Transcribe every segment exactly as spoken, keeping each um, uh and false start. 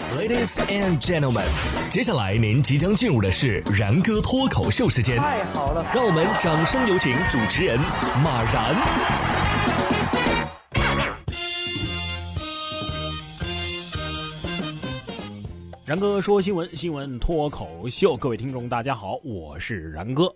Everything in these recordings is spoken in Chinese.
Ladies and gentlemen， 接下来您即将进入的是然哥脱口秀时间。 太好了， 让我们掌声有请主持人马然。 然哥说新闻，新闻脱口秀，各位听众大家好，我是然哥。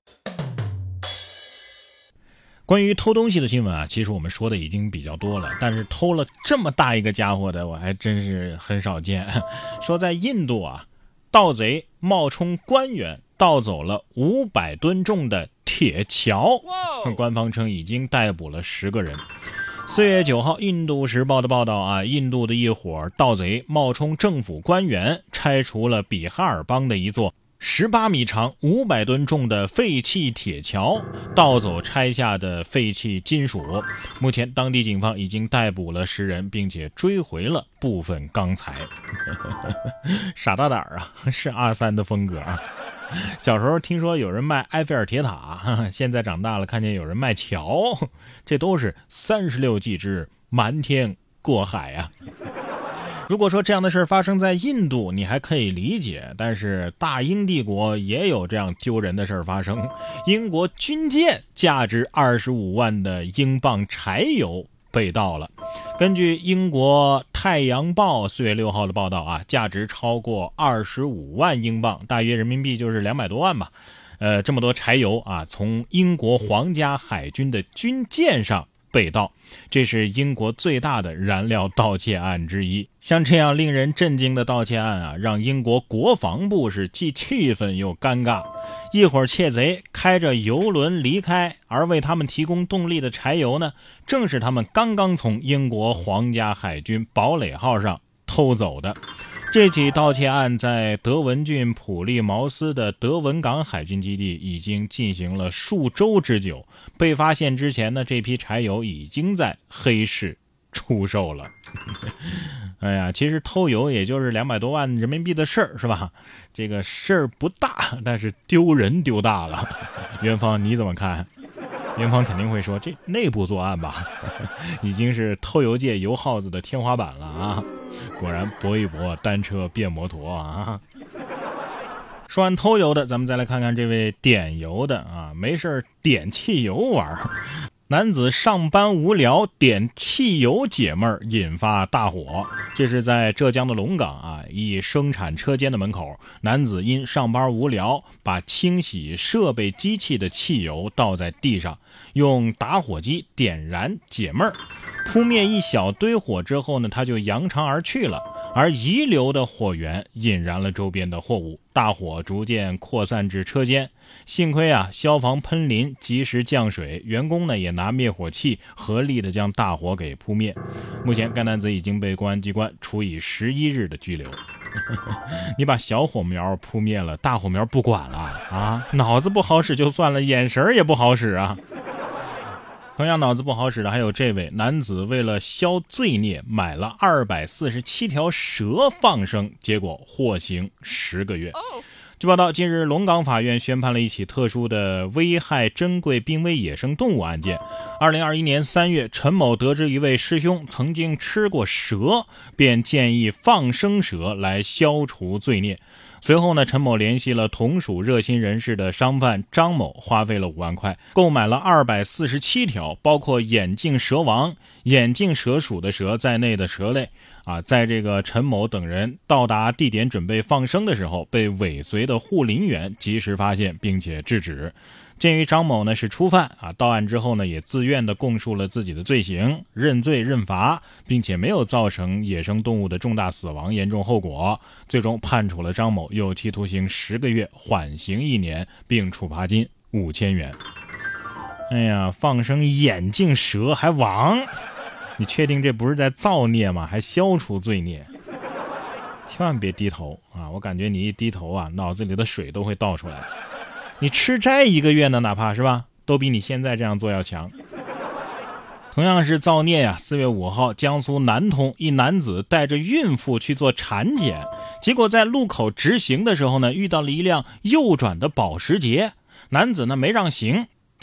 关于偷东西的新闻啊，其实我们说的已经比较多了，但是偷了这么大一个家伙的，我还真是很少见。说在印度啊，盗贼冒充官员盗走了五百吨重的铁桥，官方称已经逮捕了十个人。四月九号，印度时报的报道啊，印度的一伙盗贼冒充政府官员，拆除了比哈尔邦的一座十八米长、五百吨重的废弃铁桥，盗走拆下的废弃金属。目前，当地警方已经逮捕了十人，并且追回了部分钢材。傻大胆啊，是阿三的风格啊！小时候听说有人卖埃菲尔铁塔，现在长大了看见有人卖桥，这都是三十六计之瞒天过海啊！如果说这样的事发生在印度，你还可以理解，但是大英帝国也有这样丢人的事发生。英国军舰价值二十五万的英镑柴油被盗了。根据英国太阳报四月六号的报道啊，价值超过二十五万英镑，大约人民币就是两百多万吧。呃，这么多柴油啊，从英国皇家海军的军舰上被盗，这是英国最大的燃料盗窃案之一。像这样令人震惊的盗窃案啊，让英国国防部是既气愤又尴尬。一伙窃贼开着油轮离开，而为他们提供动力的柴油呢，正是他们刚刚从英国皇家海军堡垒号上偷走的。这起盗窃案在德文郡普利茅斯的德文港海军基地已经进行了数周之久。被发现之前呢，这批柴油已经在黑市出售了。哎呀，其实偷油也就是两百多万人民币的事儿，是吧？这个事儿不大，但是丢人丢大了。元芳你怎么看？元芳肯定会说，这内部作案吧，已经是偷油界油耗子的天花板了啊！果然搏一搏，单车变摩托啊！说完偷油的，咱们再来看看这位点油的啊，没事点汽油玩。男子上班无聊点汽油解闷儿，引发大火。这是在浙江的龙岗啊，一生产车间的门口，男子因上班无聊，把清洗设备机器的汽油倒在地上，用打火机点燃解闷儿。扑灭一小堆火之后呢，他就扬长而去了。而遗留的火源引燃了周边的货物，大火逐渐扩散至车间。幸亏啊，消防喷淋及时降水，员工呢也拿灭火器合力的将大火给扑灭。目前该男子已经被公安机关处以十一日的拘留。你把小火苗扑灭了，大火苗不管了啊？脑子不好使就算了，眼神也不好使啊。同样脑子不好使的还有这位男子，为了消罪孽买了二百四十七条蛇放生，结果获刑十个月。据报道，近日龙岗法院宣判了一起特殊的危害珍贵濒危野生动物案件。二零二一年三月，陈某得知一位师兄曾经吃过蛇，便建议放生蛇来消除罪孽。随后呢，陈某联系了同属热心人士的商贩张某，花费了五万块，购买了二百四十七条，包括眼镜蛇王、眼镜蛇属的蛇在内的蛇类。啊，在这个陈某等人到达地点准备放生的时候，被尾随的护林员及时发现并且制止。鉴于张某呢是初犯啊，到案之后呢也自愿的供述了自己的罪行，认罪认罚，并且没有造成野生动物的重大死亡严重后果，最终判处了张某有期徒刑十个月，缓刑一年，并处罚金五千元。哎呀，放生眼镜蛇还王，你确定这不是在造孽吗？还消除罪孽？千万别低头啊！我感觉你一低头啊，脑子里的水都会倒出来。你吃斋一个月呢，哪怕是吧，都比你现在这样做要强。同样是造孽呀！四月五号，江苏南通一男子带着孕妇去做产检，结果在路口直行的时候呢，遇到了一辆右转的保时捷，男子呢没让行。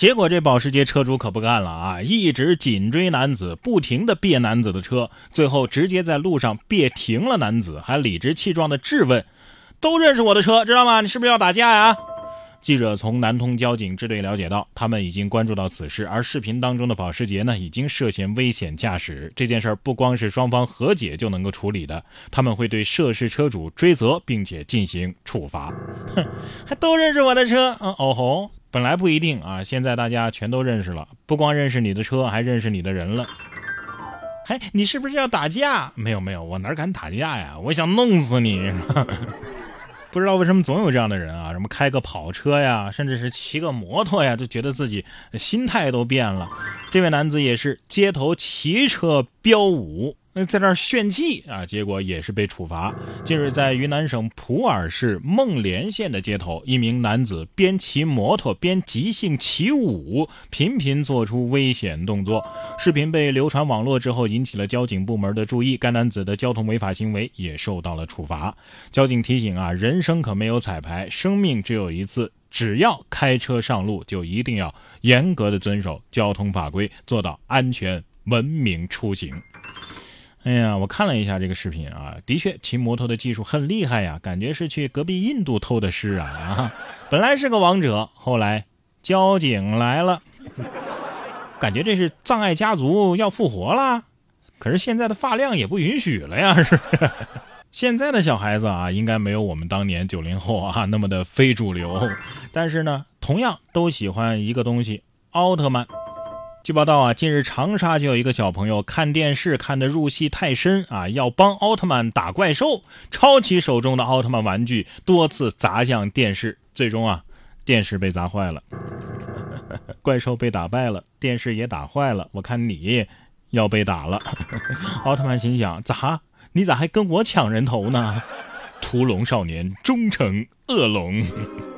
结果这保时捷车主可不干了啊，一直紧追男子，不停地别男子的车，最后直接在路上别停了男子，还理直气壮地质问：都认识我的车知道吗？你是不是要打架呀？记者从南通交警支队了解到，他们已经关注到此事，而视频当中的保时捷呢，已经涉嫌危险驾驶。这件事儿不光是双方和解就能够处理的，他们会对涉事车主追责，并且进行处罚。哼，还都认识我的车？嗯，哦吼，本来不一定啊，现在大家全都认识了，不光认识你的车，还认识你的人了。嘿，你是不是要打架？没有没有，我哪敢打架呀？我想弄死你。不知道为什么总有这样的人啊，什么开个跑车呀，甚至是骑个摩托呀，就觉得自己心态都变了。这位男子也是街头骑车飙舞，在那儿炫技啊，结果也是被处罚。近日在云南省普洱市孟连县的街头，一名男子边骑摩托边即兴起舞，频频做出危险动作。视频被流传网络之后，引起了交警部门的注意，该男子的交通违法行为也受到了处罚。交警提醒啊，人生可没有彩排，生命只有一次，只要开车上路，就一定要严格的遵守交通法规，做到安全文明出行。哎呀，我看了一下这个视频啊，的确骑摩托的技术很厉害呀，感觉是去隔壁印度偷的师啊啊！本来是个王者，后来交警来了，感觉这是藏爱家族要复活了。可是现在的发量也不允许了呀，是不是？现在的小孩子啊，应该没有我们当年九零后啊那么的非主流，但是呢，同样都喜欢一个东西——奥特曼。据报道啊，近日长沙就有一个小朋友看电视看得入戏太深啊，要帮奥特曼打怪兽，抄起手中的奥特曼玩具，多次砸向电视，最终啊，电视被砸坏了，怪兽被打败了，电视也打坏了，我看你要被打了。奥特曼心想，咋？你咋还跟我抢人头呢？屠龙少年终成恶龙。